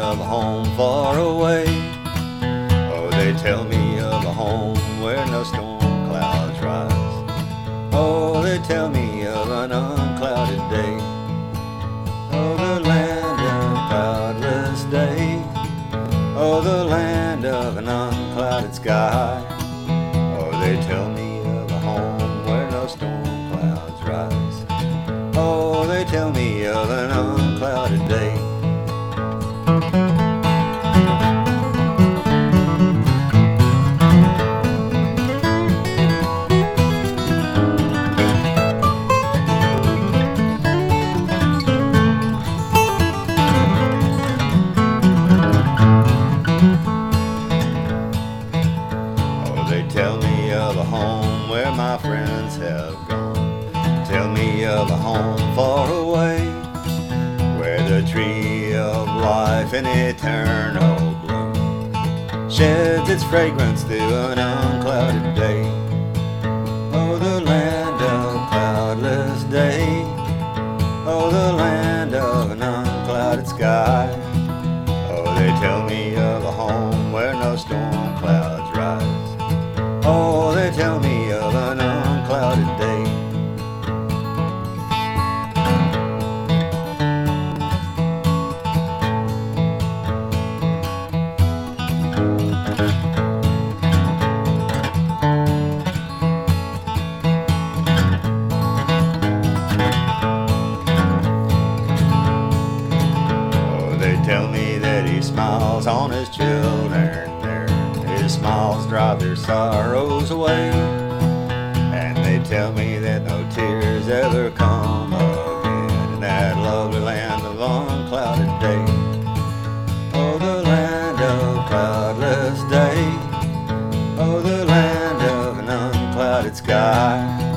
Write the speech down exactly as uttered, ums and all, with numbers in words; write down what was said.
of a home far away. Oh, they tell me of a home where no storm clouds rise. Oh, they tell me of an unclouded day. Oh, the land of cloudless day. Oh, the land of an unclouded sky. Oh, they tell me of a home where no storm clouds rise. Oh, they tell me of an unclouded day. They tell me of a home where my friends have gone. Tell me of a home far away, where the tree of life in eternal bloom sheds its fragrance through an unclouded day. Oh, the land of cloudless day. Oh, the land of an unclouded sky. Oh, they tell me of a home where no storm clouds rise. Oh, they tell me of an unclouded day. Oh, they tell me that he smiles on his children there. His smiles drive their sorrows away. And they tell me that no tears ever come again in that lovely land of unclouded day. Oh, the land of cloudless day. Oh, the land of an unclouded sky.